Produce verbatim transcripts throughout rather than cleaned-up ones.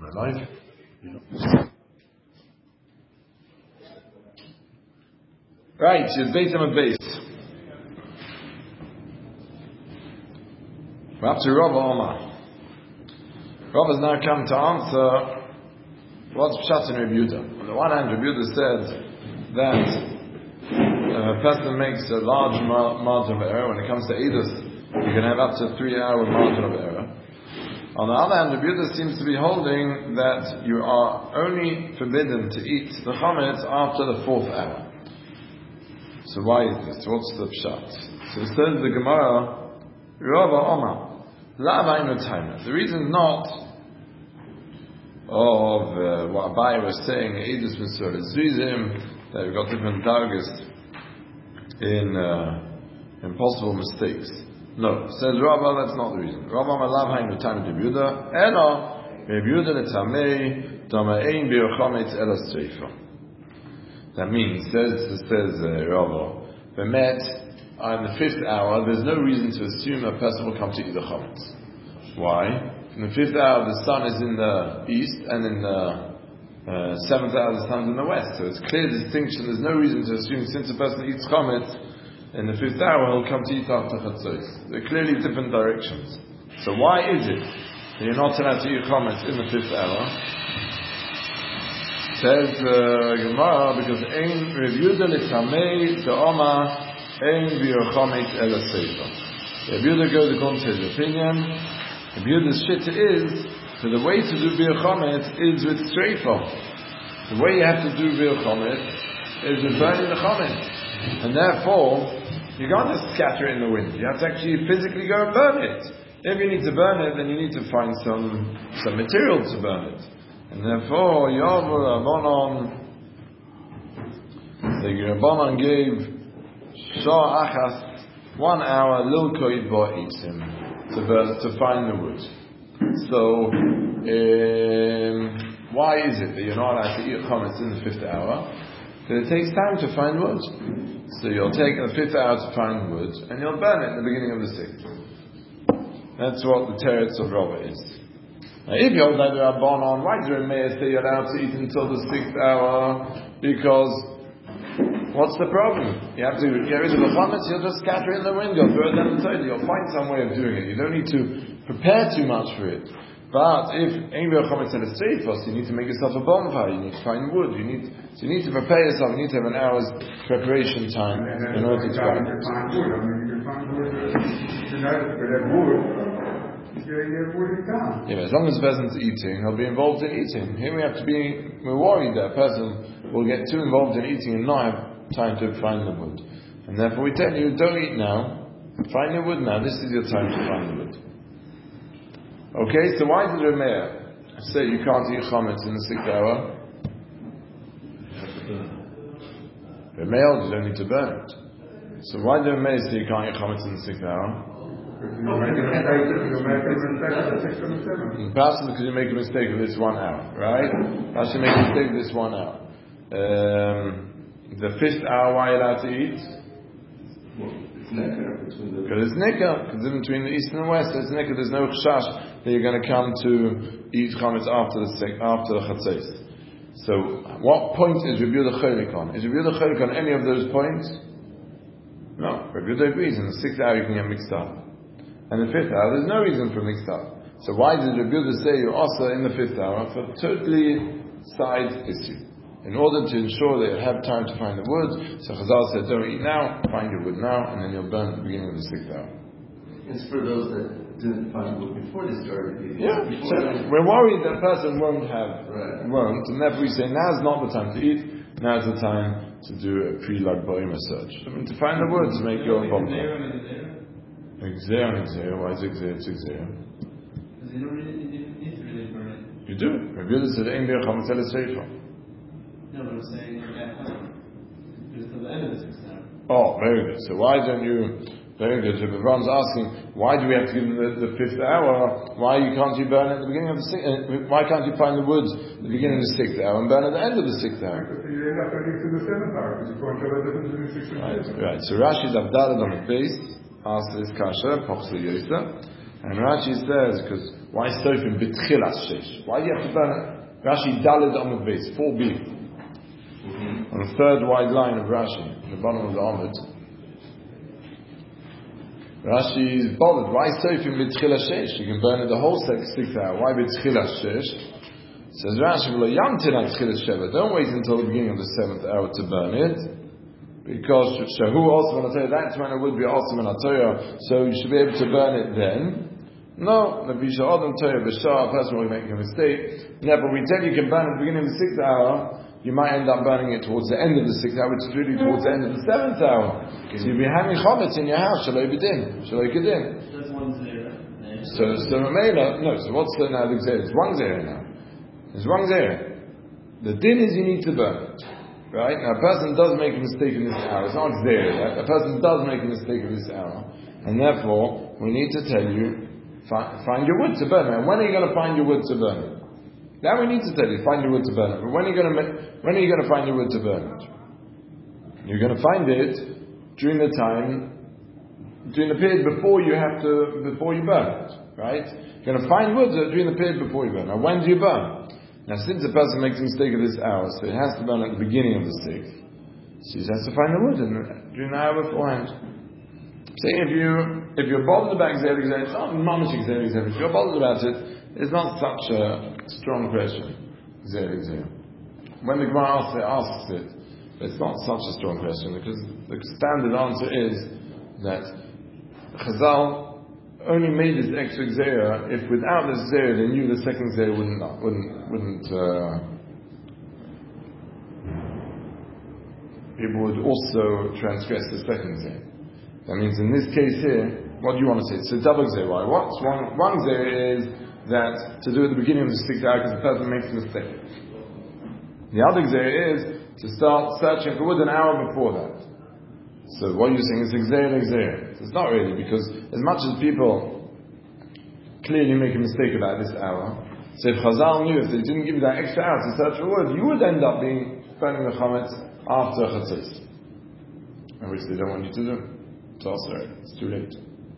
Live? Right, she's based on a base. We're up to Rav Omar. Rav has now come to answer what's Pshat in Reb Yehuda. On the one hand, Reb Yehuda said that uh, a person makes a large mar- margin of error. When it comes to Eidos, you can have up to three hour margin of error. On the other hand, Reb Yehuda seems to be holding that you are only forbidden to eat the chametz after the fourth hour. So why is this? What's the pshat? So it says the Gemara, Rav Omar, la vaynu taima. The reason is not of uh, what Abaye was saying, Eidos Mitzvah Zizim, that we've got different dargis in uh, impossible mistakes. No, says Rava, that's not the reason. Rava malav hainu tainu Reb Yehuda, eno Reb Yehuda letamei dama'ein b'yochametz elas treifa. That means, says says uh, Rava, bemet on the fifth hour, there's no reason to assume a person will come to eat the chametz. Why? In the fifth hour, the sun is in the east, and in the uh, seventh hour, the sun's in the west. So it's clear distinction. There's no reason to assume since a person eats chametz in the fifth hour, he'll come to eat after chatzos. They're clearly different directions. So why is it that you're not allowed to eat chametz in the fifth hour? Says uh, Gemara, because ein Reb Yehuda letamei de'oma ein v'yor chametz ela seifa. Reb Yehuda goes according to his opinion. Reb Yehuda's shit is that the way to do v'yor chametz is with streifa. The way you have to do v'yor chametz is with burning the chametz. And therefore, you can't just scatter it in the wind. You have to actually physically go and burn it. If you need to burn it, then you need to find some some material to burn it. And therefore, Yovel Rabbanon, the Rabbanon gave Shah Achas one hour Lil Koid Bo Eitzim to burn to find the wood. So, um, why is it that you're not allowed to eat chametz in the fifth hour? Because it takes time to find wood. So you'll take the fifth hour to find wood, and you'll burn it in the beginning of the sixth. That's what the teretz of Rava is. Now, if you're like the Rabbanon, why does Remeir say you're allowed to eat until the sixth hour? Because what's the problem? You have to get rid of the chametz, you'll just scatter it in the wind, you'll throw it down the side, you'll find some way of doing it. You don't need to prepare too much for it. But if ein v'yor chametz ela seifa, you need to make yourself a bonfire, you need to find wood, you need so you need to prepare yourself, you need to have an hour's preparation time in order to find it. Yeah, as long as the person's eating, he'll be involved in eating. Here we have to be, we're worried that a person will get too involved in eating and not have time to find the wood. And therefore we tell you, don't eat now, find the wood now, this is your time to find the wood. Okay, so why did Remeir say you can't eat chametz in the sixth hour? Remeir, you don't need to burn it. So why did Remeir say you can't eat chametz in the sixth hour? Perhaps because you make a mistake with this one hour, right? Perhaps you make a mistake with this one hour. Um, the fifth hour, why are you allowed to eat? Because it's nikah, because in between the east and the west, it's nikah. There's no chash that you're going to come to eat chametz after the after the chatzos. So, what point is Reb Yehuda cholik on? Is Reb Yehuda cholik on any of those points? No. Reb Yehuda agrees. In the sixth hour you can get mixed up, and the fifth hour there's no reason for mixed up. So why did Reb Yehuda say you're also in the fifth hour for a totally side issue? In order to ensure that you have time to find the wood, so Chazal said, don't eat now, find your wood now, and then you'll burn at the beginning of the sixth hour. It's for those that didn't find wood before they started eating. Yeah, so we're worried that person won't have, right. won't, and therefore we say, now's not the time to eat, now's the time to do a pre-lag boima search. I mean, to find the wood to make your bonfire. Exer and exer, why is exer? It's exer. Because you don't really need to really burn it. You do. Rabbi Yehuda said, ein v'yor chametz ela seifa. No, but I'm saying at that time. Because till the end of the sixth hour. Oh, very good. So why don't you, very good. So everyone's asking, why do we have to give them the, the fifth hour? Why you can't you burn at the beginning of the sixth uh, why can't you find the wood at the beginning of the sixth hour and burn at the end of the sixth hour? Because you end up getting to the seventh hour, because you can't tell the difference between sixth and Right, seventh. right. So Rashi's Avdalad on the base asks this kasha, Pochsel Yosa. And Rashi says, because why Sofim B'tchilas Shesh? Why do you have to burn it? Rashi Daled Amud Beis, four B. On the third wide line of Rashi, in the bottom of the Amud, Rashi is bothered. Why Sofim B'tchilas Shesh? You can burn it the whole six, six hours. Why B'tchilas Shesh? Says Rashi, V'lo Yamtin at Tchilas Sheva. Don't wait until the beginning of the seventh hour to burn it. Because Shahu also when I tell you that's when it would be awesome in Torah, so you should be able to burn it then. No, a person will make a mistake. Yeah, but we tell you you can burn at the beginning of the sixth hour, you might end up burning it towards the end of the sixth hour, which is really towards the end of the seventh hour. So you'll be having chometz in your house, shaloi b'din, shaloi kedin. That's one zera. So, so Mamela, no, so what's the now the zera? It's one zera now. It's one zera. The din is you need to burn it. Right? Now a person does make a mistake in this hour. It's not zera, right? A person does make a mistake in this hour. And therefore, we need to tell you, find, find your wood to burn it. And when are you going to find your wood to burn it? Now we need to tell you, find your wood to burn it. But when are you going to make, when are you going to find your wood to burn it? You're going to find it during the time, during the period before you have to, before you burn it. Right? You're going to find wood during the period before you burn. Now when do you burn? Now, since a person makes a mistake at this hour, so it has to burn at the beginning of the sixth, so he has to find the wood in the, during the hour beforehand. So if you if you're bothered about Xer Xer, it's not mamish Xer Xer. If you're bothered about it, it's not such a strong question. Xer Xer. When the Gemara asks it, asks it, it's not such a strong question because the standard answer is that Chazal only made this extra Xera if without this Xera they knew the second Xera wouldn't wouldn't wouldn't uh, it would also transgress the second Xera. That means in this case here, what do you want to say? It's a double Xera. Why? What's one one Xera is that to do at the beginning of the sixth hour because the person makes a mistake. The other Xera is to start searching for wood an hour before that. So what you're saying is Xer Xer. It's not really, because as much as people clearly make a mistake about this hour, so if Chazal knew, if they didn't give you that extra hour to search for wood, you would end up being burning the chametz after Chatzos, which they don't want you to do. It's also, it's too late.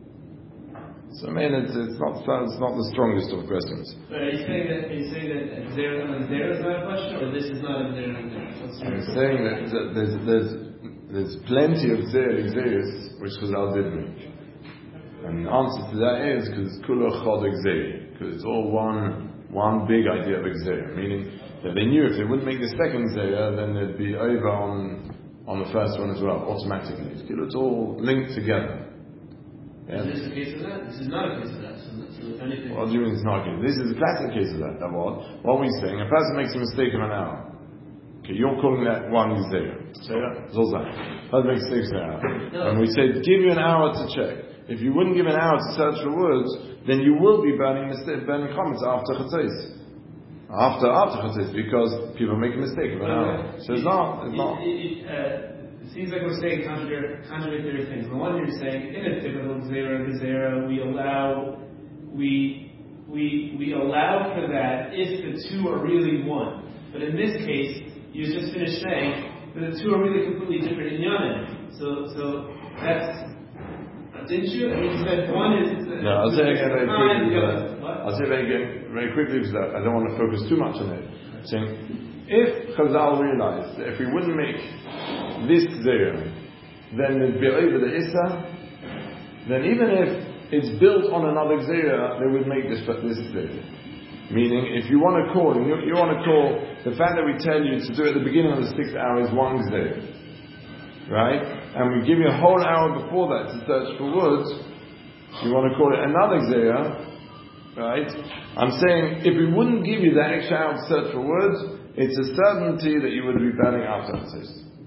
So I mean, it's, it's not it's not the strongest of questions. But are you saying that are you saying that Xer and Xer is not a question, or this is not a Xer and Xer? I'm saying that, that there's there's There's plenty of Xer Xeris which Chazal did make. And the answer to that is because it's Kula Chod Xer. Because it's all one one big idea of Xer. Meaning that they knew if they wouldn't make the second Xer, then they'd be over on on the first one as well, automatically. It's, it's all linked together. Yeah. Is this a case of that? This is not a case of that. So, so if anything... What do you mean it's not a case? This is a classic case of that. That what? What we're saying, a person makes a mistake of an hour. Okay, you're calling that one Xer. Zolzah. That makes six hours. And we said, give you an hour to check. If you wouldn't give an hour to search for words, then you will be burning mistake, burning comments after Chatzos. After after Chatzos, because people make a mistake of an hour. So it's not. It's not. It, it, uh, it seems like we're saying contradictory, contradictory things. The one you're saying, in a typical Xera Gezerah, we allow we we we allow for that if the two are really one. But in this case, you just finished saying that the two are really completely different in Yanim. So, so that's, didn't you? I mean, you said one is... Uh, no, I'll say again very quickly. What? I'll say again very quickly because I don't want to focus too much on it. Saying, if Chazal realized that if we wouldn't make this Xer, then it'd be over the Issa, then even if it's built on another Xer, they would make this this Xer. Meaning, if you want to call, you, you want to call the fact that we tell you to do it at the beginning of the sixth hour is one Xer, right? And we give you a whole hour before that to search for wood. You want to call it another Xer, right? I'm saying if we wouldn't give you that extra hour to search for wood, it's a certainty that you would be burning after Chatzos.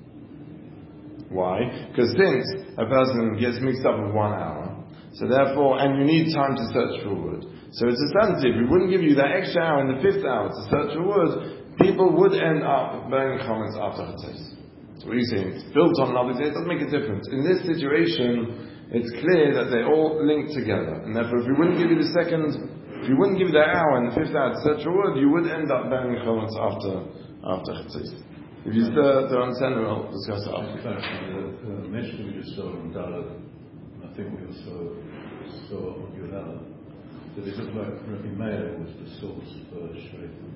Why? Because since a person gets mixed up with one hour, so therefore, and you need time to search for wood. So it's a certainty. If we wouldn't give you that extra hour in the fifth hour to search for wood, people would end up burning comments after Chatzos. So what are you saying? It's built on another day. It doesn't make a difference. In this situation, it's clear that they all link together. And therefore, if we wouldn't give you the second, if you wouldn't give you that hour in the fifth hour to search for wood, you would end up burning comments after after Chatzos. If you still don't understand, we'll discuss it after. The Mishnah we just saw in Dalet, I think we also saw Yudala. But it looked like Rabbi Meir was the source for Shreifah.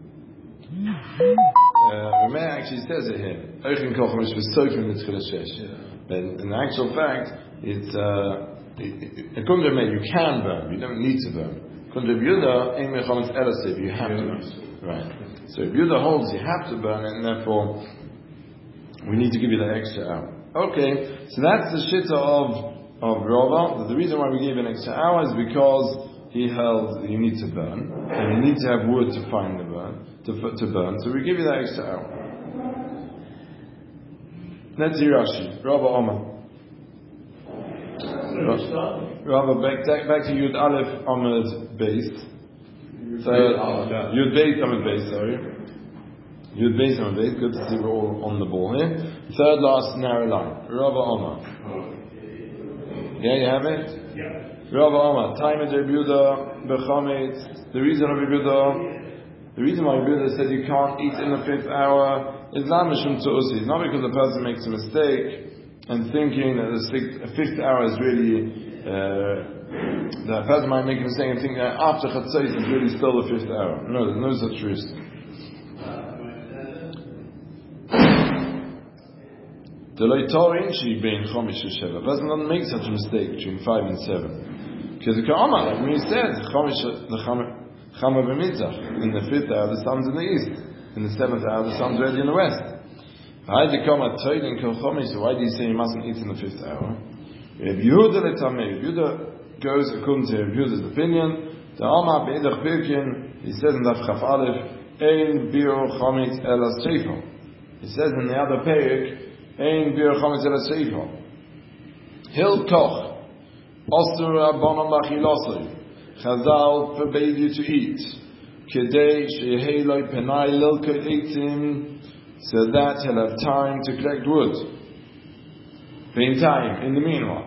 Uh, Meir actually says it here. Oichin Kochim is for Sofim Mitzchil Shesh. But in actual fact, it's uh, according to Meir, you can burn. You don't need to burn. According to Yehuda, Ein Mechametz Elasiv, you have to burn. Right. So if Yehuda holds, you have to burn it, and therefore we need to give you that extra hour. Okay, so that's the shitta of of Rava. The reason why we gave an extra hour is because he held you need to burn, and you need to have wood to find the burn to to burn. So we give you that extra hour. Let's see Rashi. Rava Omer. Rava back back to Yud Aleph Omer's base. So Yud Beis Omer base. Sorry. Yud Beis Omer base. Good to see we're all on the ball here. Third last narrow line. Rava Omer. Yeah, you have it? Yeah. Rava Omer. Time is Rabbi Yehuda Bechametz. The reason of Rabbi Yehuda, the reason why Rabbi Yehuda said you can't eat in the fifth hour is not mishum tu'usi. It's not because the person makes a mistake and thinking that the sixth, fifth hour is really, uh, the person might make a mistake and think that after Chatzos is really still the fifth hour. No, there's no such risk. The person doesn't make such a mistake between five and seven. Because the Ka'amah, like when he said, in the fifth hour the sun's in the east, in the seventh hour the sun's already in the west. So why do you say you mustn't eat in the fifth hour? If Yehuda goes according to Yehuda's opinion, the Amar Be'edach Birkin, he says in Daf Chaf Aleph, Ein Bir Chometz Ela Seifo. He says in the other page, Ein Bir Chometz Ela Seifo. Hil Koch, Osur Rabbanon Bachilosoi. Chazal forbade you to eat. Kedei Shehei Loi Penai Lilka Eitim, so that he'll have time to collect wood. In time, in the meanwhile.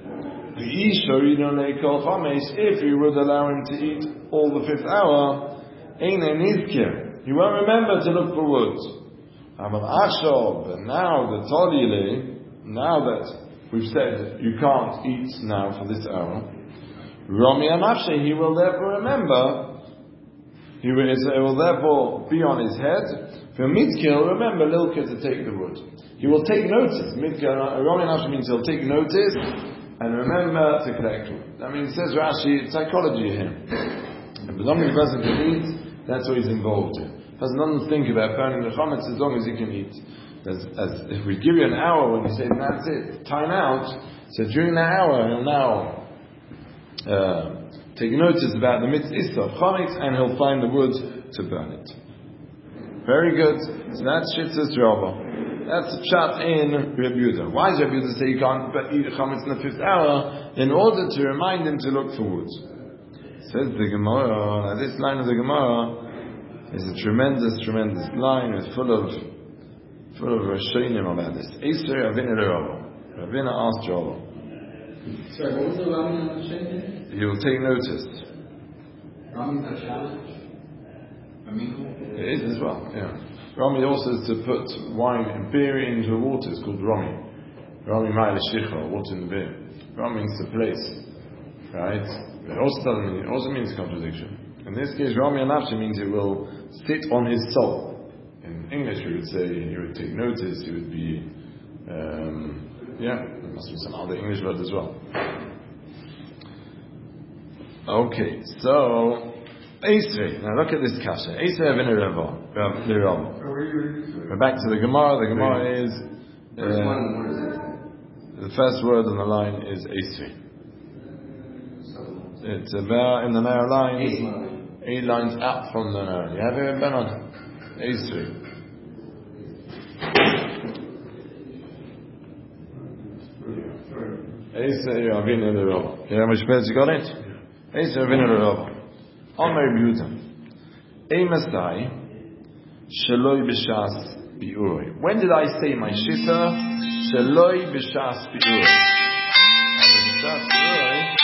If you would allow him to eat all the fifth hour, he won't remember to look for wood. But now the Tolile, now that we've said you can't eat now for this hour, Rami Anafshe, he will therefore remember, he will, it will therefore be on his head. For Mitkil, remember Lilka to take the wood. He will take notice. Mitkil, Rami Anafshe means he'll take notice and remember to collect wood. I mean, it says Rashi, it's psychology here. If as long as the person can eat, that's what he's involved in. The person doesn't think about burning the chametz as long as he can eat. As, as if we give you an hour when you say that's it, time out, so during that hour he'll now uh, take notice about the mitzvah of chametz and he'll find the wood to burn it. Very good. So that's Shitzas Rava. That's pshat in Rabbi Yehuda. Why does Rabbi Yehuda say you can't eat chametz in the fifth hour? In order to remind him to look for wood. Says the Gemara. Now this line of the Gemara is a tremendous, tremendous line. It's full of full of Rishonim about this. Eiser Avina Rava. Ravina asked Rava. Sorry, what was the Ravina Rishonim? He will take notice. Rami's a challenge. It is as well, yeah. Rami also is to put wine and beer into water. It's called Rami. Rami Ma'al Shichra, water and beer. Rami means to place, right? It also doesn't mean, it also means contradiction. In this case, Rami Anafshi means it will sit on his soul. In English, we would say he would take notice. He would be, um, yeah. There must be some other English word as well. Okay, so. Esrei. Now look at this kasha. Esrei Avinu Rava. We're back to the Gemara. The Gemara is uh, the first word on the line is Esrei. It's about in the narrow line, eight lines up from the narrow. You have it, Bernard? Esrei. Esrei Avinu Rava. You know how much space you got it? Esrei Avinu Rava. Omer Yehuda, Emasai, Shaloi b'shas bi'uroi. When did I say my shita? Shaloi b'shas bi'uroi. B'shas bi'uroi.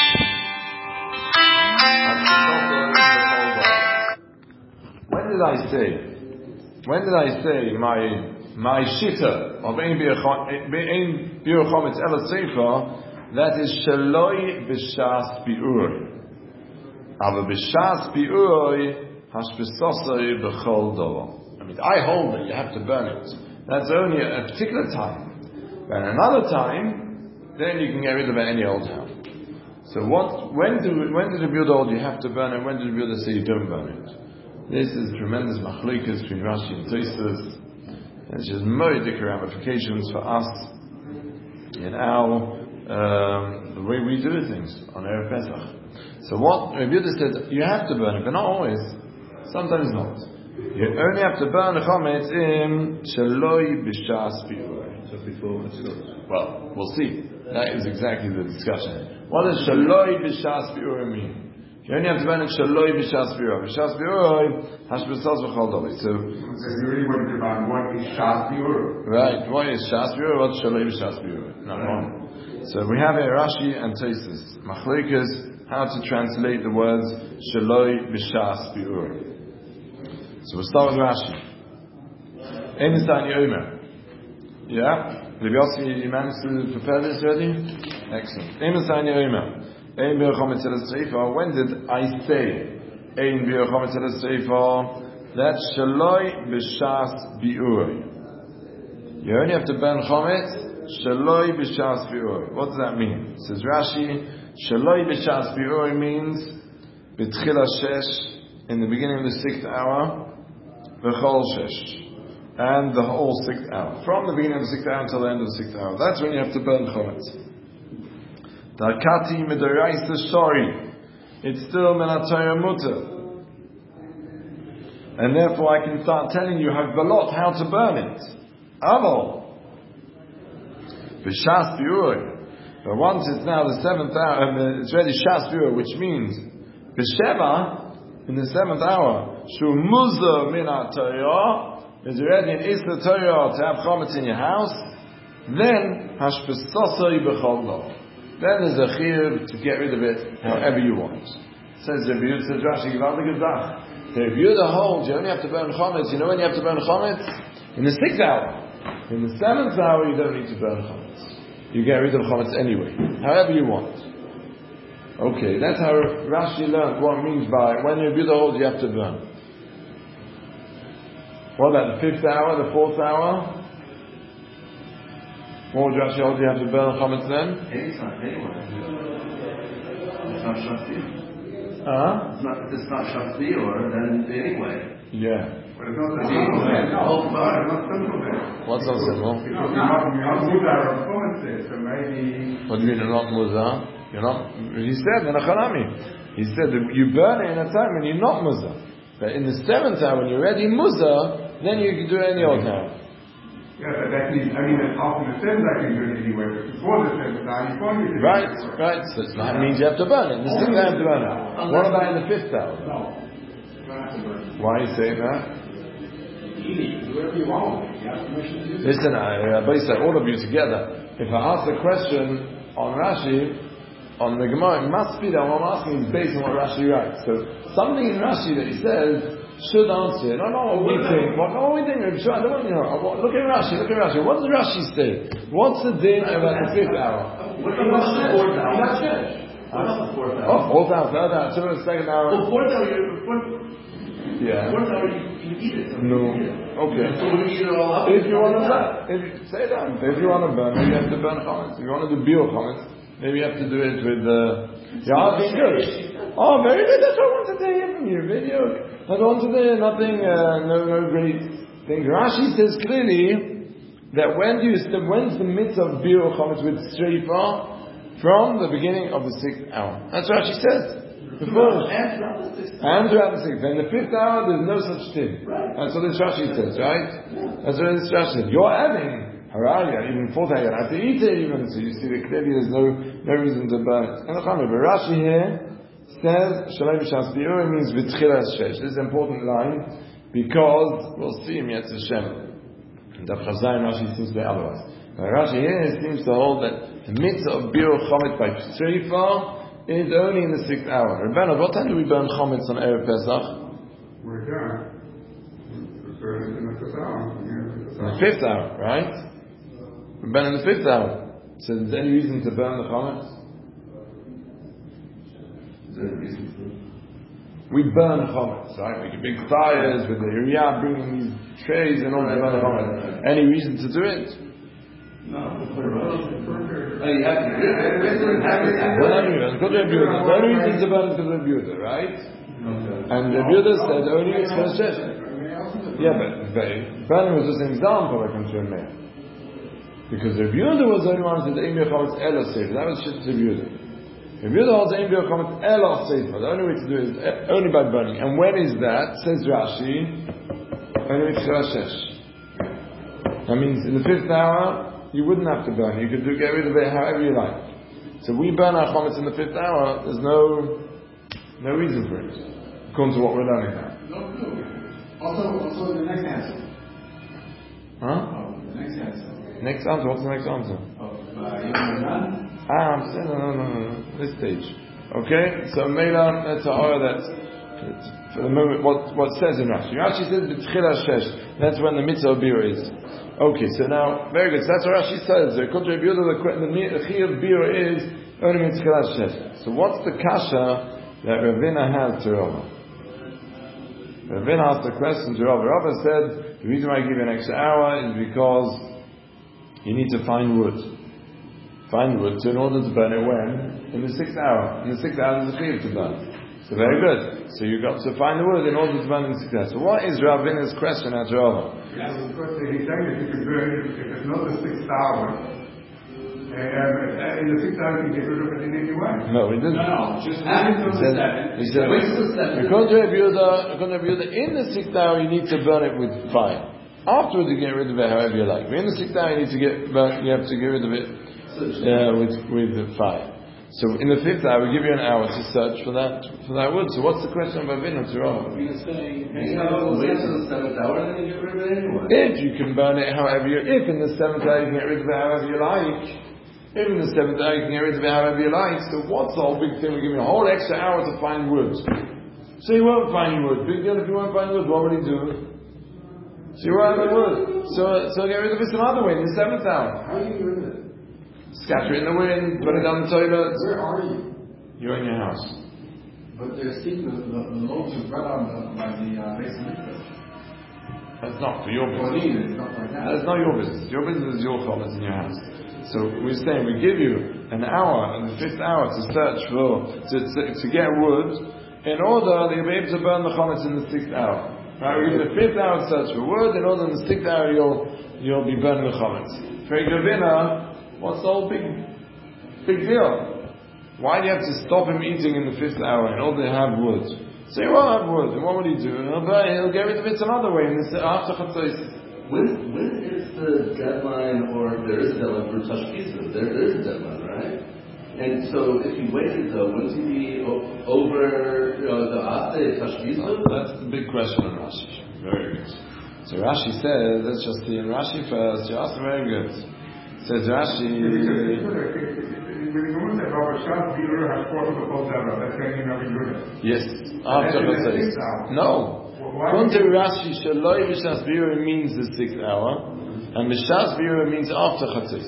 When did I say? When did I say my my shita of ein bir chometz ela seifa? That is Shaloi b'shas bi'uroi. Ava b'shas bi'uroi hashbesosoi b'chol dovo. I mean, I hold that you have to burn it. That's only a particular time. And another time, then you can get rid of it any old how. So what, when do when did the Rebbe hold you have to burn it? When did the Rebbe say you don't burn it? This is tremendous machlokas between Rashi and Tosfos. There's just meridic ramifications for us in our um, the way we do things on Erev Pesach. So what Rebbe Yehuda said, you have to burn it, but not always. Sometimes not. You only have to burn the chametz in shaloi b'shas bi'urei. So before Mitzvot. Well, we'll see. That is exactly the discussion. What does shaloi b'shas bi'urei mean? You only have to burn it shaloi b'shas bi'urei. B'shas bi'urei hashbesas v'chol dovei. So, So you really wanted to find what is shas bi'ur. right, what is shas bi'urei? What's shaloi b'shas bi'urei? No, wrong. So we have here Rashi and Tosfos. Machlokas, how to translate the words shaloi b'shas bi'urei. So we'll start with Rashi. Einstein Yomer. Yeah? Rabbi Yossi, you managed to prepare this already? Excellent. Einstein Yomer. Ein b'yochometz el seifa. When did I say Ein b'yochometz el seifa? That's shaloi b'shas bi'urei. You only have to burn chometz shaloi b'shas bi'urei. What does that mean? Says Rashi, shaloi b'shas bi'urei means b'tchila shesh, in the beginning of the sixth hour, v'chol shesh, and the whole sixth hour. From the beginning of the sixth hour until the end of the sixth hour. That's when you have to burn chometz. Darkati midaraisa shori. It's still menatayah mutter. And therefore I can start telling you Hagbalot how to burn it. Aval. B'shas bi'urei. But once it's now the seventh hour, and it's ready shas bi'urei, which means b'sheva, in the seventh hour, shu muzah min ha'torah, is already an Isra Torah to have chometz in your house, then hashbesosoi b'chol dov. Then there's a chiyuv to get rid of it however you want. Says Rabbi Yehuda, says Rashi, Givaldik Gedach. The Rabbi Yehuda holds you only have to burn chometz. You know when you have to burn chometz? In the sixth hour. In the seventh hour, you don't need to burn chometz. You get rid of chometz anyway, however you want. Okay, that's how Rashi learned what it means by when Rabbi Yehuda holds you have to burn. What about the fifth hour, the fourth hour? What would Rashi hold you have to burn chometz then? Anytime, anyway. It's not shafti. Huh? It's not, if it's not shafti, or then anyway. Yeah. But it's not the simple thing. Oh, It's not simple thing. What's so simple? You're not, you're not mudar of chometz, so maybe... What do you mean you're not muzah? You're not. He said in a Chanami. He said that you burn it in a time when you're not muzah. But in the seventh hour when you're ready muzah, then you can do it any old time. Yeah, but that means, I mean, after the seventh I can do it anyway, but before the seventh hour you can't do it. Right, right. So that means you have to burn it. In the sixth hour you have to burn it. What about in the fifth hour? No. Why are you saying that? Listen, I, I say all of you together. If I ask the question on Rashi, on the Gemara, it must be that what I'm asking is based on what Rashi writes. So something in Rashi that he says should answer. No, no, what we think. What, no, what we think. Sure, I don't want to know. Look at Rashi. Look at Rashi. What does Rashi say? What's the din about the fifth hour? What about the fourth hour? What about the fourth hour? Oh, fourth hour, third hour, so the second hour. Well, fourth hour, you're, fourth, Yeah. fourth hour, you, you eat it. No. You eat it. Okay. So when you eat it all up, If you want to burn. burn, if you, say that. If you want to burn, maybe you have to burn chametz. If you want to do bio chametz, maybe you have to do it with the. Uh, yeah, being good. Oh, very good. That's what I wanted to hear from you. Video. I don't want to hear nothing. Uh, no, no great thing. Rashi says clearly that when do you when's the mitzvah of bio chametz with streifa? From the beginning of the sixth hour. That's what Rashi says. Before. And throughout the sixth And throughout the sixth. In the fifth hour, there's no such thing. Right. That's what this Rashi says, right? That's what this Rashi says. You're adding haraya, even fourth hour. You have to eat it even. So you see that clearly there's no no reason to burn it. And the But Rashi here says, Shalom B'Shas Bi'ur means V'tchilas Shesh. This is an important line because we'll see him yet Hashem. And the Chazayim Rashi seems to be otherwise. But Rashi here seems to hold that the mitzvah of Bi'ur Chomet by Tzrifa is only in the sixth hour. Rebbeinu, what time do we burn chometz on Erev Pesach? We're done. We burn it in the fifth hour. In the fifth hour, right? Rebbeinu, in the fifth hour. So is there any reason to burn the chometz? Is there a reason we burn chometz, right? We get big fires with the area bringing these trays and all that burn chometz. Any reason to do it? No. Oh, you have to do it. Well, anyway, it's got to be Yehuda. The only reason to burn is because of Yehuda, right? Okay. And the Yehuda said only it's for Shesh. Yeah, but, but burning was just an example I come to a mayor. Because the Yehuda was the only one who said Ein B'Yochametz Elo Sefer. That was Shittas of Yehuda. If Yehuda holds Ein B'Yochametz Elo Sefer, the only way to do it is only by burning. And when is that? Says Rashi, only Tzira Shesh. That means in the fifth hour, you wouldn't have to burn. You could do, get rid of it however you like. So we burn our chometz in the fifth hour. There's no no reason for it, according to what we're learning now. No, no. Also, also the next answer. Huh? Oh, the next answer. Next answer. What's the next answer? Oh, uh, Yohanan. Ah, I'm saying no, no, no, no. This stage. Okay. So Mela, that's a horror that. For the moment, what what says in Rashi? Rashi says b'tchila shesh. That's when the mitzvah bira is. Okay, so now, very good. So that's what Rashi says. The contrary view of the the chiyuv bira is only b'tchila shesh. So what's the kasha that Ravina has to Rava? Ravina asked the question to Rava. Rava said the reason why I give you an extra hour is because you need to find wood. Find wood. So in order to burn it when? In the sixth hour. In the sixth hour there's a chiyuv to burn. So very good. So you got to find the wood in order to burn in the sixth hour. So what is Ravina's question at Rava? Yes, of course, he's saying that you can burn it if it's not the sixth hour. Um, in the sixth hour, you can get rid of it in any way. No, he didn't. No, no, just have it till the seventh. He said, Wait till the seventh. according to Rabbi Yehuda, according to Rabbi Yehuda, in the sixth hour you need to burn it with fire. Afterwards you get rid of it however you like. But in the sixth hour you need to get burn, you have to get rid of it uh, with with the fire. So in the fifth hour we give you an hour to search for that for that wood. So what's the question of Ravina to Rava? You know, wait till the seventh hour and then you get rid of it anyway. If you can burn it however you, if in the seventh hour you can get rid of it however you like, if in the seventh hour you can get rid of it however you like, so what's the whole big thing? We give you a whole extra hour to find wood. So you won't find wood. Big deal if you won't find wood, what will he do? So you won't have the wood. So, so get rid of it some other way in the seventh hour. How are you getting rid of it? Scatter it in the wind, put it down the toilet. Where are you? You're in your house. But they're seeing the, the, the loaves of bread on the, by the uh, base of the That's not for your Or business. and stuff like that. That's not your business. Your business is your chometz in your house. So we're saying we give you an hour, and the fifth hour to search for, to, to, to get wood, in order that you'll be able to burn the chometz in the sixth hour. Right, we give you the fifth hour to search for wood, in order in the sixth hour you'll, you'll be burning the chometz. For Gavina, what's the whole big, big deal? Why do you have to stop him eating in the fifth hour in order to have wood? So you won't have wood, and what will he do? He'll, burn, he'll get rid of it some other way, in this, after Chatzos. When when is the deadline, or there is a deadline for Tashkisa? There there is a deadline, right? And so if you waited though, wouldn't you be o- over you know, the Ase Tashkisa? That's the big question on Rashi. Very good. So Rashi says, let's just see in Rashi first. You asked very good. Says Rashi. Yes, after Chatzos. No. According to Rashi, Shaloi B'Shas Bira means the sixth hour, and B'Shas Bira means after Chatzos.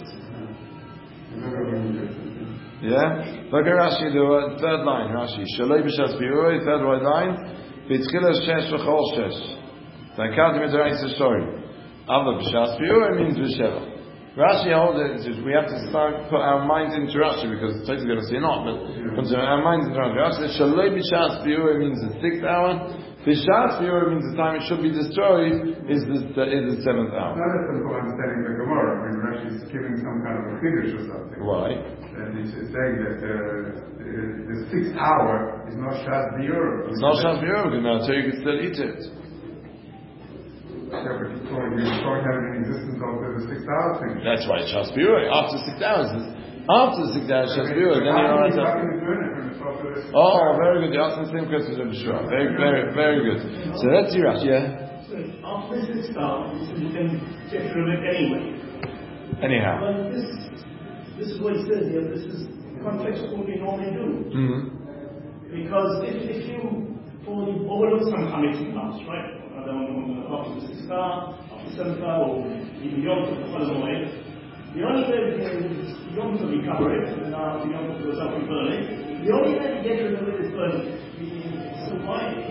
Yeah? Look at Rashi, the third line, Rashi. Shaloi B'Shas Bira, third right line. B'Tchila Shesh V'Chol Shesh. T'akad Mitzrayis Story. Ava B'Shas Bira means B'Sheva. Rashi holds it, we have to start put our minds into Rashi, because it's going to say not, but put our minds into Rashi. Rashi says, Shaloi B'Shas Bira means the sixth hour. B'Shas Bira means the time it should be destroyed is the, the, is the seventh hour. It's not a simple understanding of the Gemara. I mean, Rashi is giving some kind of a finish or something. Why? And he's saying that uh, the, the sixth hour is not Shas B'Yor. It's not Shas B'Yor, now, so you can still eat it. Yeah, but you can't, you can't have an existence after the sixth hour thing. That's why it's Shas B'Yor. After six hours, after the six hours, Shas B'Yor, then you're on it. Oh, very good. You asked the same question to Bishra. Very, very, very good. So let's see Rashi. Yeah. So after the sixth hour, you can get rid of it anyway. Anyhow. But this, this is what he says here. This is context of what we normally do. Mm-hmm. Because if, if you overlook some committing house, right? After the sixth hour, after the seventh hour, or even Yom Tov, the following morning, the only way we can Yom Tov recover it, and now Yom Tov goes up and burn it, the only way to get rid of it is burning. So why,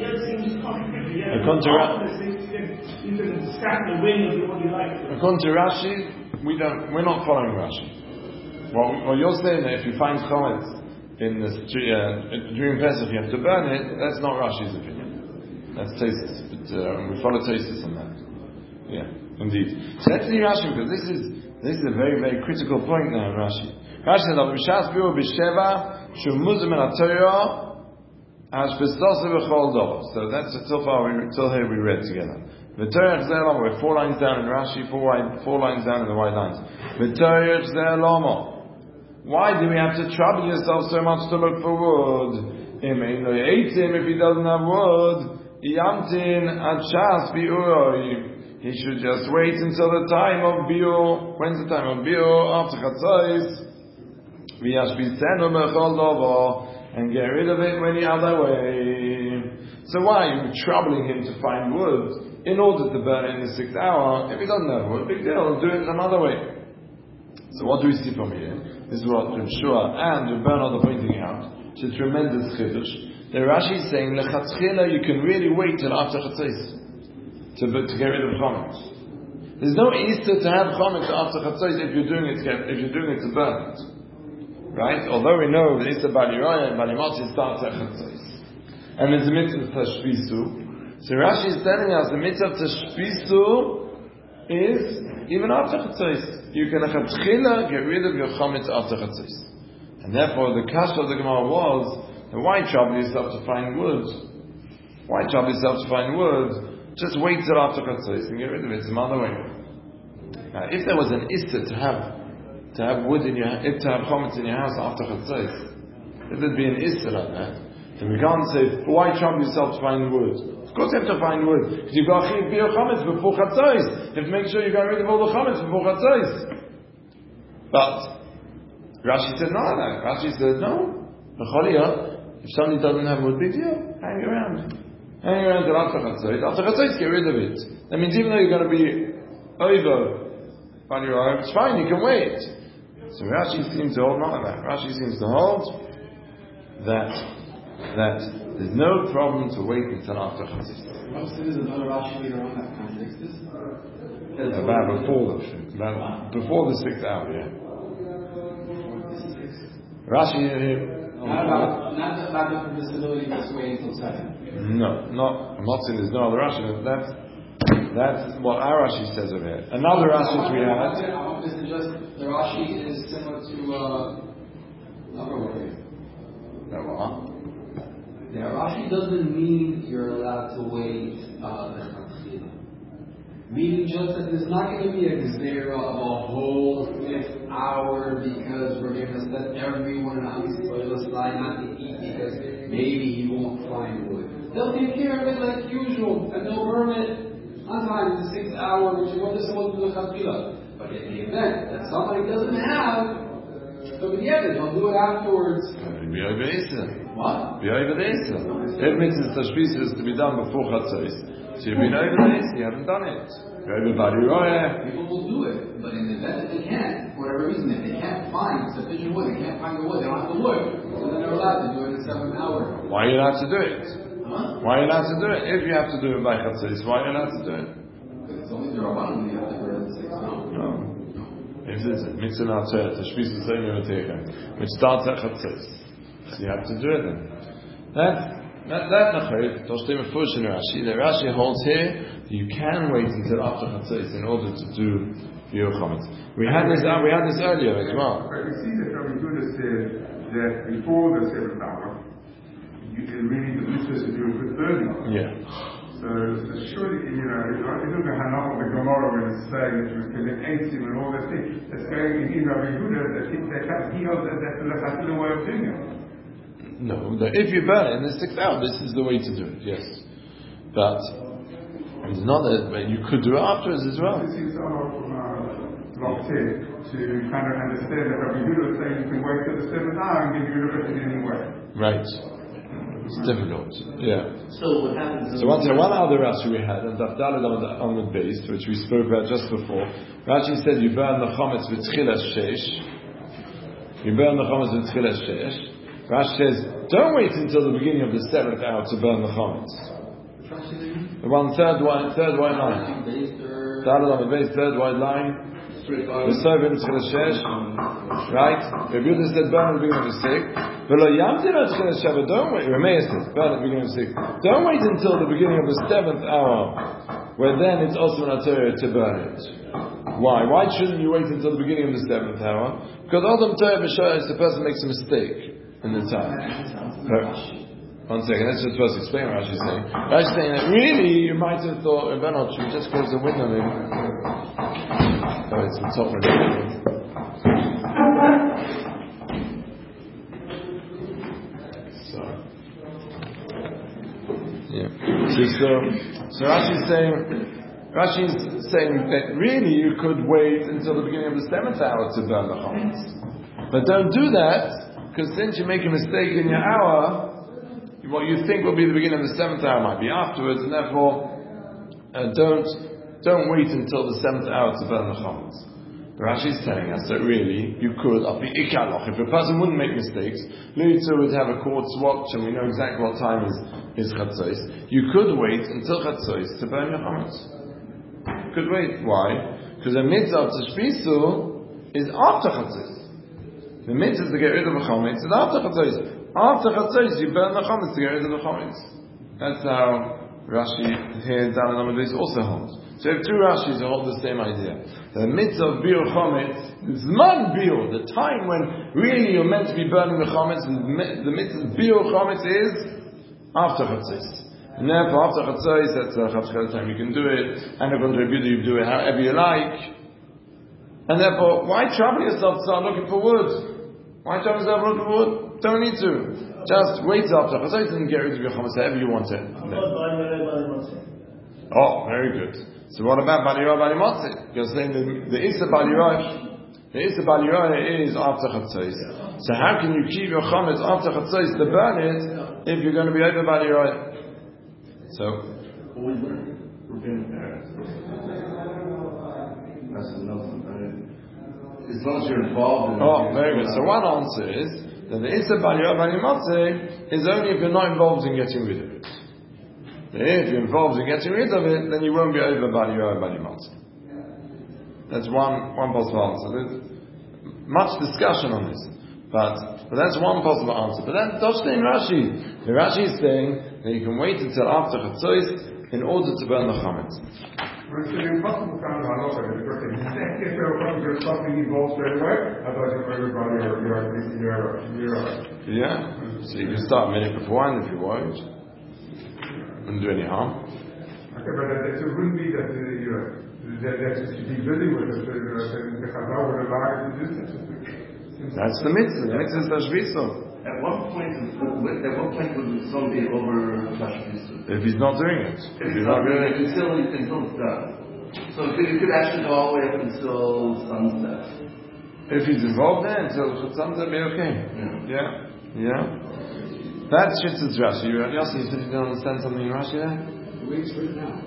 According to Ra- you can scatter the wind and do what you like. according to Rashi, we don't. We're not following Rashi. Well, well you're saying that if you find chometz in the street, uh, during Pesach, you have to burn it. That's not Rashi's opinion. That's Tosfos, but uh, we follow Tosfos on that. Yeah, indeed. So let's see Rashi, because this is this is a very very critical point now in Rashi. Rashi said, "B'shas biur b'sheva shumuz min haTorah as b'stasa b'chol dor." So that's until far we till here we read together. V'torach zeh lama. We're four lines down in Rashi, four line, four lines down in the white lines. V'torach zeh lama. Why do we have to trouble yourself so much to look for wood? If he doesn't have wood, yamtin ad shas biuroi. He should just wait until the time of biur. When's the time of biur? After chatzos. V'yashbisenu b'chol dovo, and get rid of it when you're other way. So why are you troubling him to find wood in order to burn it in the sixth hour? If he doesn't have wood, big deal, do it another way. So what do we see from here? This is what Reb Shua and Reb Bernard are pointing out. It's a tremendous chiddush. The Rashi is saying, lechatchila, you can really wait till after chatzos to, to get rid of chometz. There's no Easter to have chometz after chatzos if you're doing it if you're doing it to burn it, right? Although we know the Easter Bali Roya and Bali Motzi starts at chatzos, and there's a mitzvah tashpisu. So Rashi is telling us the mitzvah tashpisu is even after chatzos. You can lechatchila get rid of your chometz after chatzos, and therefore the kasha of the Gemara was, why trouble yourself to find wood? Why trouble yourself to find wood? Just wait till after chatzos and get rid of it some other way. Now, if there was an issa to have to have wood in your if to have chometz in your house after chatzos, if there'd be an issa like that, then we can't say, why trouble yourself to find wood? Of course you have to find wood, because you've got chiv biur chometz before chatzos. You have to make sure you get rid of all the chometz before chatzos. But Rashi said no, no. Rashi said no. If somebody doesn't have wood, big deal. Hang around. Hang around till after chatzos. After chatzos, get rid of it. That means even though you're going to be over on your own, it's fine, you can wait. So Rashi seems to hold none of that. Rashi seems to hold that that there's no problem to wait until after chatzos. There's another Rashi later on that contradicts this. About before the about before the sixth hour, yeah. Rashi. Not about, not about the permissibility of just waiting until seven. No, not. I'm not saying there's no other Rashi. But that's that's what our Rashi says over here. Another Rashi we had. I want to suggest the Rashi is similar to uh, another word. No, what? Yeah, Rashi doesn't mean you're allowed to wait uh, the Chatzila. Meaning just that there's not going to be a gzera of a whole fifth hour because we're going to set everyone on his side not to eat because maybe he won't find wood. They'll take care of it like usual and they'll burn it on time in the sixth hour, which is what they're supposed to do the Chatzila. But in the event that somebody doesn't have, so yeah, they'll do it afterwards. What? If mitzvah tashbis is to be done before chatzos, so you've been over this, you haven't done it. People will do it, but in the event that they can't, for whatever reason, if they can't find sufficient wood, they can't find the wood, they don't have the wood, so then they're allowed to do it in seven hours. Why are you allowed to do it? Huh? Why are you allowed to do it? If you have to do it by chatzos, why are you allowed to do it? Because it's only the Rabbanim you have to do it in the six hours. No. If it's a mitzvah natzeh, tashbis the same which starts at chatzos, so you have to do it then. That that that nachayv toshtem fush in Rashi. The Rashi holds here you can wait until after chatzos in order to do your chometz. We had this uh, we had this earlier as well. But we see that Rabbi Yehuda said that before the seventh hour, you can really the mitzvah to do it with burning. Yeah. So, so surely, you know, it's not the Hanach of the Gemara when it's saying that you can eat him and all that thing. That's going in Rabbi Yehuda that he that he holds that that's the Lechatchila way of doing it. No, the, if you burn it in the sixth hour, this is the way to do it. Yes, but it's not that but you could do it afterwards as well. This is all from uh, Lochte to kind of understand that Rabbi Yehuda is saying you can wait till the seventh hour and get rid of it in any way. Right. It's difficult. Yeah. So what happens? So one, one other Rashi we had, and Dafdalad on the on the base, which we spoke about just before. Rashi said you burn the chometz with tchilas sheish. You burn the chometz with tchilas sheish. Rashi says don't wait until the beginning of the seventh hour to burn the chometz. Rashi? The one third white, third white line. Started on the base, third white line. The servant Shesh, right? Rabbi Yehuda said burn at the beginning of the six. V'lo yamtin at Sheva. Don't wait. Rameir says burn at the beginning of the six. Don't wait until the beginning of the seventh hour, where then it's also an Torah to burn it. Why? Why shouldn't you wait until the beginning of the seventh hour? Because Adam Torah b'Shayos, the person makes a mistake in the time. One second, let's just first explain what Rashi's saying. Rashi's saying that really you might have thought, Benot, should we just close the window maybe? Oh, it's the top window. Sorry. Yeah. So, so, so Rashi's saying, Rashi's saying that really you could wait until the beginning of the seventh hour to burn the chametz. But don't do that, because since you make a mistake in your hour, what you think will be the beginning of the seventh hour might be afterwards, and therefore uh, don't don't wait until the seventh hour to burn the chametz. Rashi is telling us that really you could, if a person wouldn't make mistakes, Luitza would have a quartz watch, and we know exactly what time is is chatzos. You could wait until chatzos to burn your chametz. Could wait. Why? Because the mitzvah of tashbisu is after chatzos. The mitzvah to get rid of the chametz is after chatzos. After chatzos, you burn the chametz to get rid of the chametz. That's how Rashi here down in Amud also holds. So you have two Rashis who hold the same idea. The mitzvah of biur chametz, the zman biur, the time when really you're meant to be burning the chametz, the mitzvah of biur chametz is after chatzos. And therefore, after chatzos, that's the chatzos time you can do it, and according to Rabbi Yehuda, you do it however you like. And therefore, why trouble yourself to start looking for wood? Why trouble yourself looking for wood? Don't need to. Just wait after chatzos and get rid of your chametz however you want it. Oh, very good. So what about balirah balimotzi? You're saying the the issa balirah, the issa balirah is after chatzos. So how can you keep your chametz after chatzos to burn it if you're going to be over balirah? So. We were forbidden parents. That's enough. As long as you're involved in. Oh, very good. So one answer is. Then the Issa Baliyah Balimatze is only if you're not involved in getting rid of it. If you're involved in getting rid of it, then you won't be over Baliyah Balimatze. That's one one possible answer. There's much discussion on this, but but that's one possible answer. But then Doshne in Rashi, the Rashi is saying that you can wait until after Chatzos in order to burn the chametz. Well, it's an impossible kind of halacha because exactly if there's something involved straight away, otherwise you're everybody you're you're you're you're Yeah. So you can start a minute beforehand if you want. Wouldn't do any harm. Okay, but that, it wouldn't be that uh, you that that to be busy with it. The chazal would allow you to do such a thing. That's the mitzvah. The mitzvah is tashbiso. At what point, at what point would the song be over tashbisu? If he's not doing it, if he's not doing it until until it's done. So it could, it could actually go all the way up until sunset. If he's involved there until sunset, be okay. Yeah. Yeah. Yeah. That's Shitz's Rashi. Yossi, you said you don't understand something in Rashi there? The way it's written now.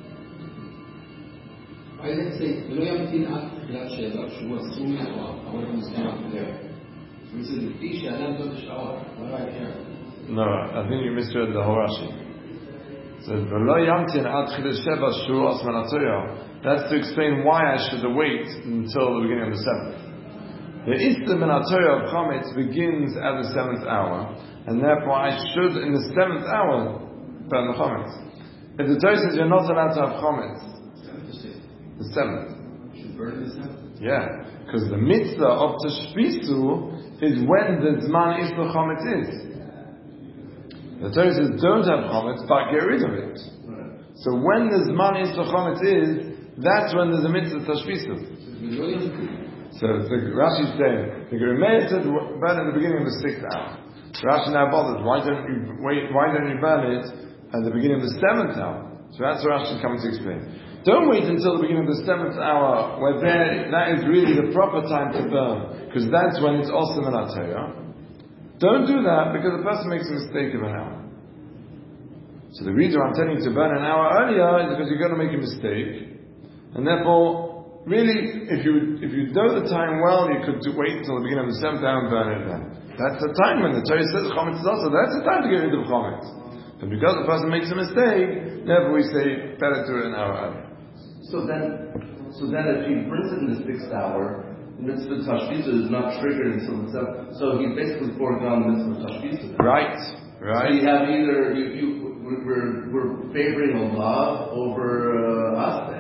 I let's say, ולא ימתין עד תחילת שבע, שהוא אסור מהתורה, אבל הוא מסתיים אחר. So he says, לפי שאדם זאת השעות, what do I care? No, I think you misread the whole Rashi. It says, ולא ימתין עד תחילת שבע, שהוא אסור מהתורה. That's to explain why I should wait until the beginning of the seventh. The Istam in Torah of Chametz begins at the seventh hour, and therefore I should, in the seventh hour, burn the Chametz. If the Torah says you're not allowed to have Chametz, the seventh. Should burn the seventh? Yeah, because the mitzvah of Tashbisu is when the Zman Isla Chametz is. The Torah says don't have Chametz, but get rid of it. So when the Zman Isla Chametz is, that's when there's a mitzvah Tashbisu. So the Rashi is saying, the Gemara said burn at the beginning of the sixth hour. So Rashi now bothers, why don't you wait, why don't you burn it at the beginning of the seventh hour? So that's what Rashi is coming to explain. Don't wait until the beginning of the seventh hour, where there, that is really the proper time to burn, because that's when it's awesome in our Torah. Don't do that, because the person makes a mistake of an hour. So the reason I'm telling you to burn an hour earlier is because you're going to make a mistake, and therefore, really, if you if you know the time well, you could do, wait until the beginning of the seventh hour and burn it then. That's the time when the Torah says Chametz is also, that's the time to get rid of Chametz. And because the person makes a mistake, therefore we say better do it an hour earlier. So then, so then if he brings it in the sixth hour, mitzvah tashbisa is not triggered until the seventh. So he basically foregone mitzvah tashbisa. Right, right. So you have either you, you we're we're favoring a law over uh, aste.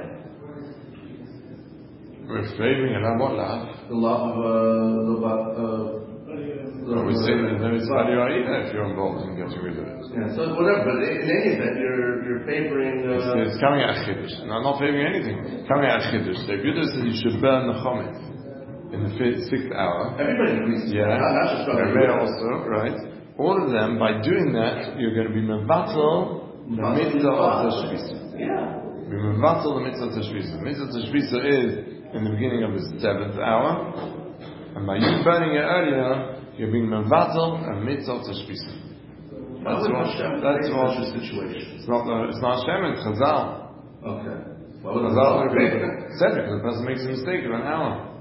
We're favoring a what law? The law of uh, the uh, well, we say that there is value either if you're involved in getting rid of it. Yeah, so whatever, but in any event, you're you're favoring. Uh, it's, it's coming out of chiddush. No, I'm not favoring anything. Coming out of chiddush. The Yehuda says you should burn the chometz in the fifth, sixth hour. Everybody agrees. Yeah, not, not just Rabbi also, right? All of them, by doing that, you're going to be mevatel the mitzvah of the shvisa. Yeah. Be mevatel the mitzvah of the shvisa. Mitzvah of the shvisa is in the beginning of the seventh hour, and by you burning it earlier, you're being mevatel a mitzvah of the shvisa. That's what. That's what. Such a situation. It's not. The, it's not Hashem. It's Chazal. Okay. Well, Chazal said because the person makes a mistake of an hour.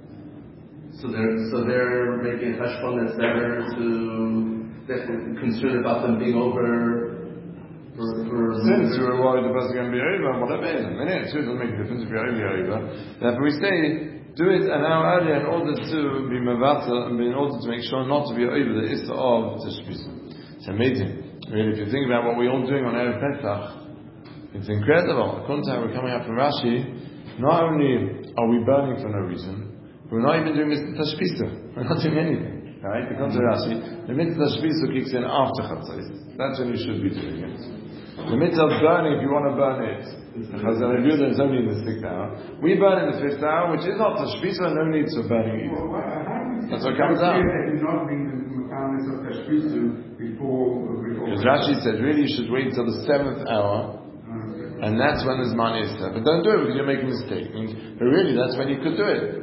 So they're so they're making a cheshbon that's better to that concerned about them being over for, for since you were worried the person going to be over, whatever it is. I mean, it doesn't make a difference if you're over, you're over. Therefore, we say do it an hour earlier in order to be mevatel and in order to make sure not to be over the issa of tashbisa. It's amazing. Really, if you think about what we're all doing on Erev Pesach, it's incredible. According to how we're coming up from Rashi, not only are we burning for no reason, we're not even doing mitzvah tashbisa. We're not doing anything. Right? According to Rashi, the mitzvah tashbisa kicks in after chatzos. That's when you should be doing it. The mitzvah of burning, if you want to burn it, Chazal Yehuda is only in the sixth hour. We burn in the fifth hour, which is not tashbisa and no need for burning either. Well, well, that's what comes out. Not being the mechanics of tashbisa before. Because Rashi said, really, you should wait until the seventh hour. And that's when there's mani is But don't do it because you're making a mistake. I mean, but really, that's when you could do it.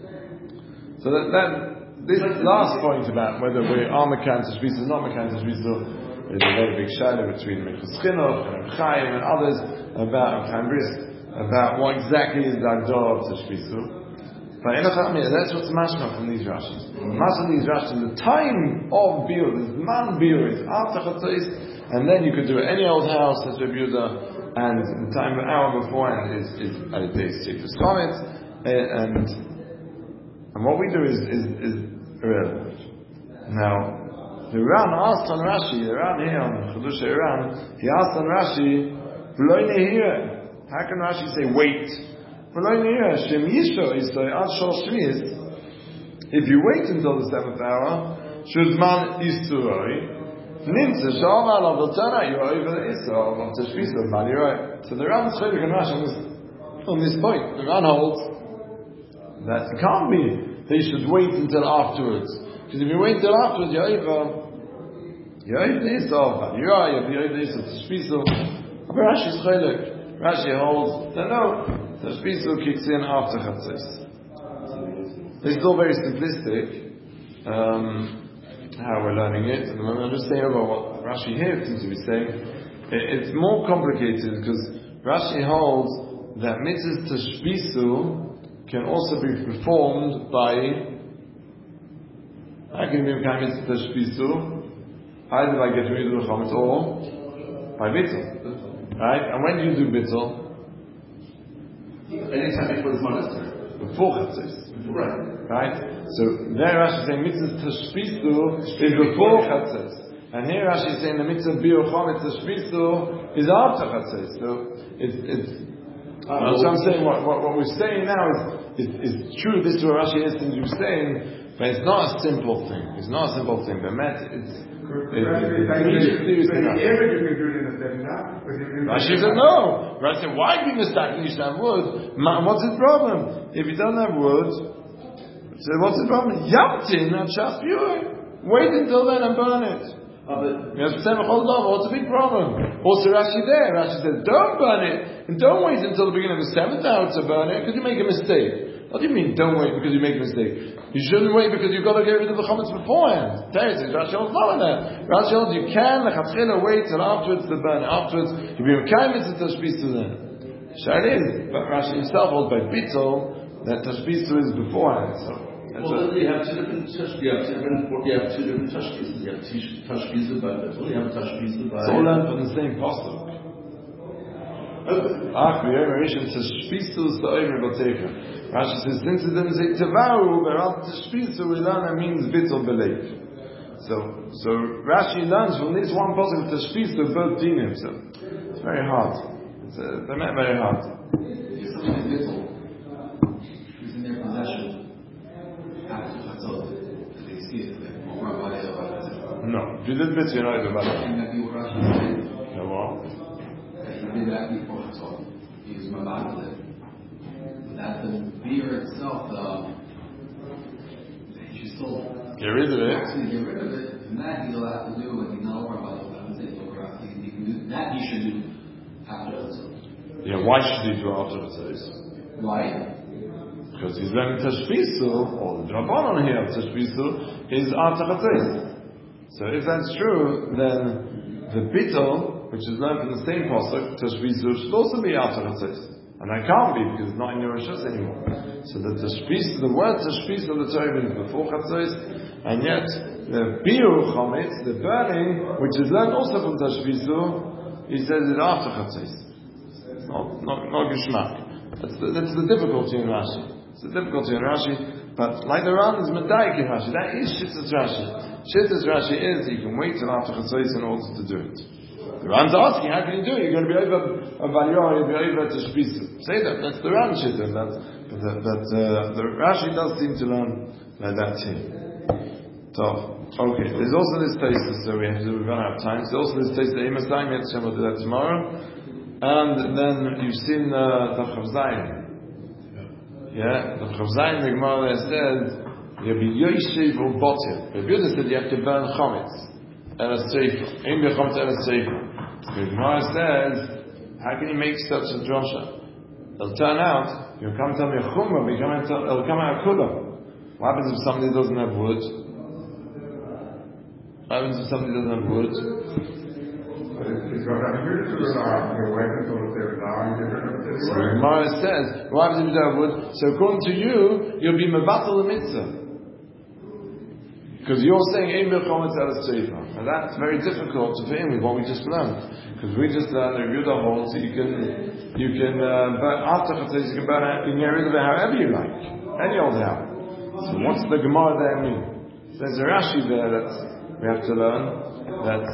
So that, that this last point about whether we are Mekan Tashbisa or not Mekan Tashbisa is a very big shadow between Minchas Chinuch and Chaim and others about Chaim Bris about what exactly is the Agdor of Tashbisa. But in a that's what's mashma from these Rashis. Mashma from these Rashis, the time of Biur, the man Biur is after Chatzos, and then you could do it any old house, as Rabbi Yehuda. And the time an hour beforehand is is at day six comments, and and what we do is is, is irrelevant. Now, the Ran asked on Rashi, the Ran here on Chedush Iran, he asked on Rashi, "V'lo nehira." How can Rashi say wait? V'lo nehira shem yisho isay ad shol shmiyis. If you wait until the seventh hour, shuzman isuroi. Nimtza Shalman of the Tana, you're over the Issa of Tashbisa of Mali, right? So the Ran Chaylik and Rashi on this, on this point. The Ran holds that it can't be that you should wait until afterwards. Because if you wait until afterwards, you're over, you're over the Issa of Mali, right? You're over the Issa of Tashbisa. But Rashi's Chaylik. Rashi holds that no, Tashbisa kicks in after Chatzos. It's all very simplistic. Um, how we're learning it at the moment. I'm just saying about what Rashi here seems to be saying. It, it's more complicated because Rashi holds that mitzvah tashbisu can also be performed by. How can you become mitzvah tashbisu? Either by getting rid of the chometz or by bittul. Right? And when do you do bittul? Anytime before the monastery. Before chatzos. Right. Right? So there Rashi is saying mitzvah tashbisu is before chatzos. And here Rashi is saying the mitzvah biur chometz tashbisu is after chatzos. So it's it's uh, so I'm saying what, what what we're saying now is, is is true, this is what Rashi is seems to be saying, but it's not a simple thing. It's not a simple thing. But Matt, it's Rashi said no. Rashi said, why be mistaken? You should have wood. What's his problem? If you don't have wood, so what's the problem? Yamtin and Shas Biur. Wait until then and burn it. What's the big problem? Also Rashi there. Rashi says, don't burn it and don't wait until the beginning of the seventh hour to burn it because you make a mistake. What do you mean don't wait because you make a mistake? You shouldn't wait because you've got to get rid of the chometz beforehand. Rashi holds not on that. Rashi holds you can wait till afterwards to burn it. Afterwards you be mekayim to tashbisu then. Sha'ar is, but Rashi himself holds by bittul that tashbisu is beforehand. So Well, then you have two different tush, you have two different you have two different tashkisas. You have tashkisa by Bittul, you have tashkisa by. It's all learned from the same pasuk. Ach, we are Rishon tashpisu sa'omer b'teika. Rashi says, since it didn't say tevaru, but after tashpisu, we learn it means bittul b'leif. So, so Rashi learns from this one pasuk tashpisu both dinim. So it's very hard. It's uh, very hard. If something is bittul, who's in their possession after chatzot, do they see it? No, if you did bittul, you're not even about it. Can that be what Rashi said? No, what? He did that before chatzot. He was mabadal. That the beer itself, the he should still get rid of it. Actually, get rid of it, and that he'll have to do when he's not over about it. He can do that. He should do after chatzot. Yeah, why should he do after chatzot? Why? Because he's learning tashpisu, or the Rabbanon here of tashpisu is after chatzot. So if that's true, then the bittul, which is learned from the same pasuk, tashpisu, should also be after chatzot. And that can't be because it's not in your Rishus anymore. So the tashpisu, the word tashpisu of the Torah is before chatzot, and yet the biur chametz, the burning, which is learned also from tashpisu, he says it after chatzot. It's not not not geshmak. That's the, that's the difficulty in Rashi. It's the difficulty in Rashi. But like the Ran is medayik in Rashi. That is shittas Rashi. Shittas Rashi is you can wait till after chatzot in order to do it. The Ran's asking, how can you do it? You're going to be over a Valyor, you'll be over to Shpisu. Say that, that's the Ran shittas. But, but, but uh, the Rashi does seem to learn like that too. So, okay, there's also this taste, so we have to run out of time. There's also this taste, the Emas Daim, we'll do that tomorrow. And then you've seen uh, the Chavzayin. Yeah, the Chavzayin, the Gemara there says, you'll be Yoshev or Botir. The Buddha said you have to burn Chometz. And a Sefer. Ein Chometz and a Sefer. The Gemara says, how can you make such a drasha? It'll turn out, you'll come tell me a chumrah, it'll come out a kudah. What happens if somebody doesn't have wood? What happens if somebody doesn't have wood? So the Gemara says, what happens if you don't have wood? So according to you, you'll be mevatel the mitzvah. Because you're saying Ein Milchometz Eretz Sefer. And that's very difficult to fit in with what we just learned. Because we just learned that Yehuda holds that you can, you can, uh, burn, after Chatzos, you can burn it, you can get rid of it however you like. Any old how. So what's the Gemara there mean? There's a Rashi there that we have to learn, that,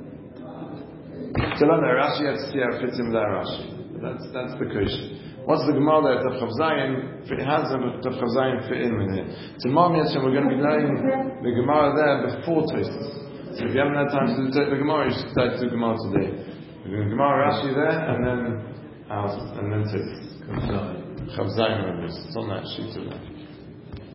to learn that Rashi has to see how it fits in with that Rashi. That's, that's the question. What's the Gemara there? Tav Chavzayin, how does Tav Chavzayin fit in with it? Tomorrow, we're going to be learning the Gemara there before Tosfos. So if you haven't had time to do the Gemara, you should start to do Gemara today. We're going to Gemara Rashi there, and then, and then Tosfos. Chavzayin, it's on that sheet of that.